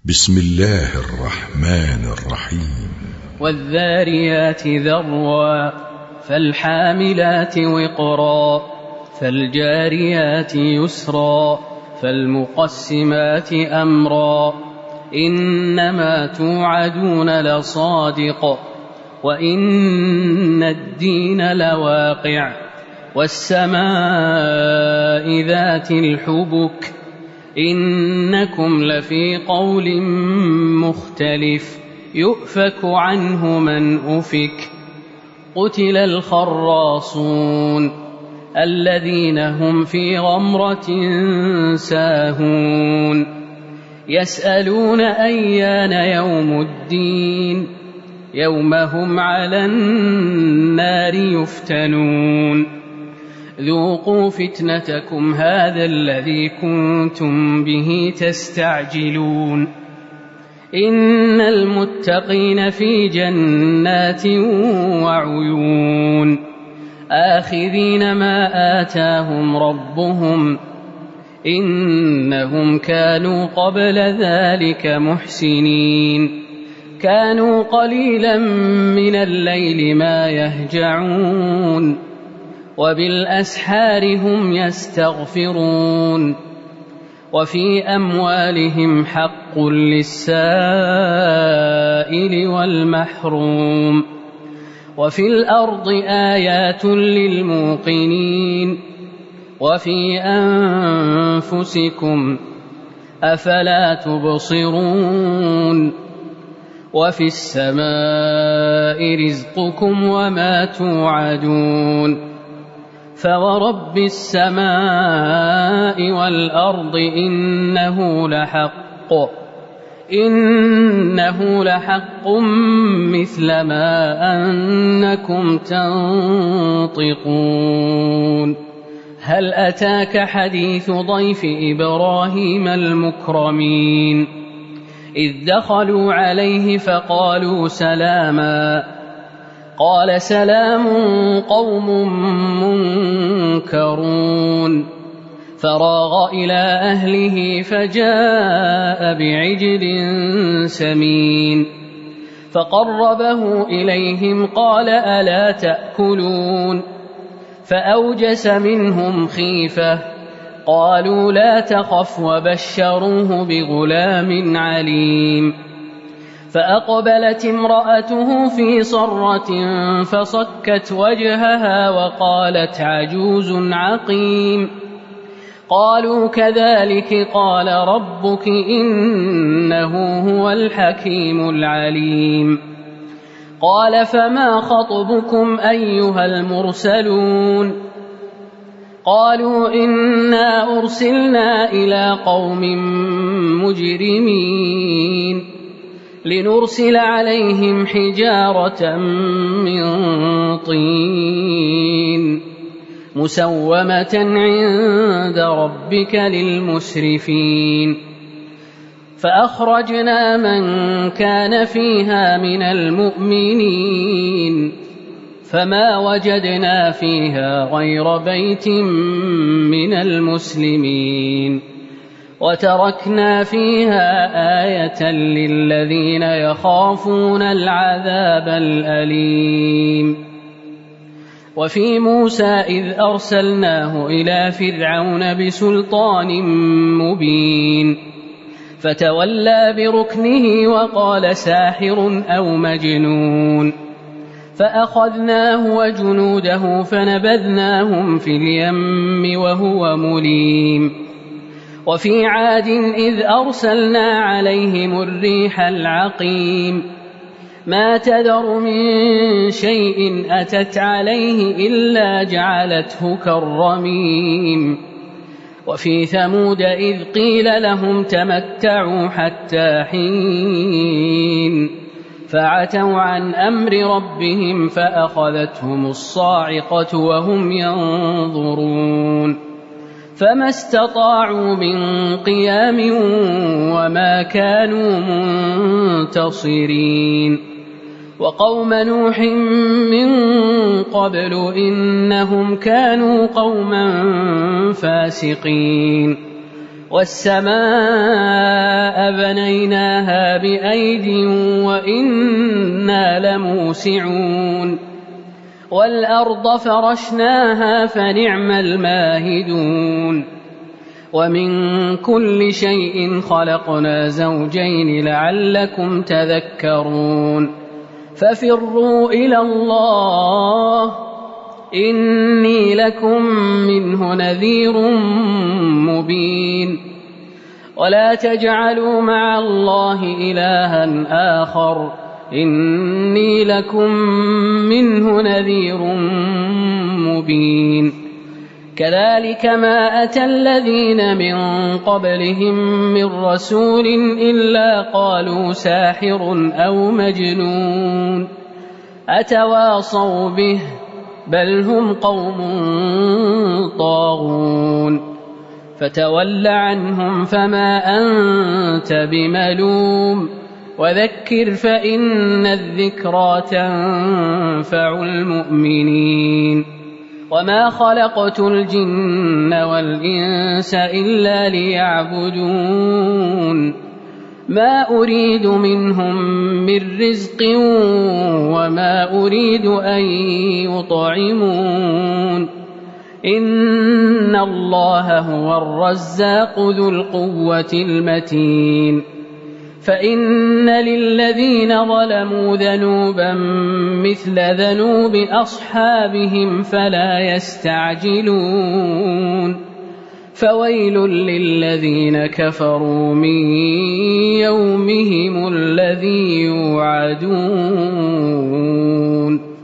بسم الله الرحمن الرحيم. والذاريات ذروا فالحاملات وقرا فالجاريات يسرا فالمقسمات أمرا إنما توعدون لصادق وإن الدين لواقع والسماء ذات الحبك إنكم لفي قول مختلف يؤفك عنه من أفك قتل الخراصون الذين هم في غمرة ساهون يسألون أيان يوم الدين يوم هم على النار يفتنون ذوقوا فتنتكم هذا الذي كنتم به تستعجلون إن المتقين في جنات وعيون آخذين ما آتاهم ربهم إنهم كانوا قبل ذلك محسنين كانوا قليلا من الليل ما يهجعون وبالأسحار هم يستغفرون وفي أموالهم حق للسائل والمحروم وفي الأرض آيات للموقنين وفي أنفسكم أفلا تبصرون وفي السماء رزقكم وما توعدون فورب السماء والأرض إنه لحق مثل ما أنكم تنطقون هل أتاك حديث ضيف إبراهيم المكرمين إذ دخلوا عليه فقالوا سلاما قال سلام قوم منكرون فراغ إلى أهله فجاء بعجل سمين فقربه إليهم قال ألا تأكلون فأوجس منهم خيفة قالوا لا تخف وبشروه بغلام عليم فأقبلت امرأته في صرة فصكت وجهها وقالت عجوز عقيم قالوا كذلك قال ربك إنه هو الحكيم العليم قال فما خطبكم أيها المرسلون قالوا إنا أرسلنا إلى قوم مجرمين لنرسل عليهم حجارة من طين مسومة عند ربك للمسرفين فأخرجنا من كان فيها من المؤمنين فما وجدنا فيها غير بيت من المسلمين وتركنا فيها آية للذين يخافون العذاب الأليم وفي موسى إذ أرسلناه إلى فرعون بسلطان مبين فتولى بركنه وقال ساحر أو مجنون فأخذناه وجنوده فنبذناهم في اليم وهو مليم وفي عاد إذ أرسلنا عليهم الريح العقيم ما تذر من شيء أتت عليه إلا جعلته كالرميم وفي ثمود إذ قيل لهم تمتعوا حتى حين فعتوا عن أمر ربهم فأخذتهم الصاعقة وهم ينظرون فما استطاعوا من قيام وما كانوا منتصرين وقوم نوح من قبل إنهم كانوا قوما فاسقين والسماء بنيناها بأيد وإنا لموسعون والأرض فرشناها فنعم الماهدون ومن كل شيء خلقنا زوجين لعلكم تذكرون ففروا إلى الله إني لكم منه نذير مبين ولا تجعلوا مع الله إلها آخر إني لكم منه نذير مبين كذلك ما أتى الذين من قبلهم من رسول إلا قالوا ساحر أو مجنون أتواصوا به بل هم قوم طاغون فتول عنهم فما أنت بملوم وذكر فإن الذكرى تنفع المؤمنين وما خلقت الجن والإنس إلا ليعبدون ما أريد منهم من رزق وما أريد أن يطعمون إن الله هو الرزاق ذو القوة المتين فإن للذين ظلموا ذنوبا مثل ذنوب أصحابهم فلا يستعجلون فويل للذين كفروا من يومهم الذي يوعدون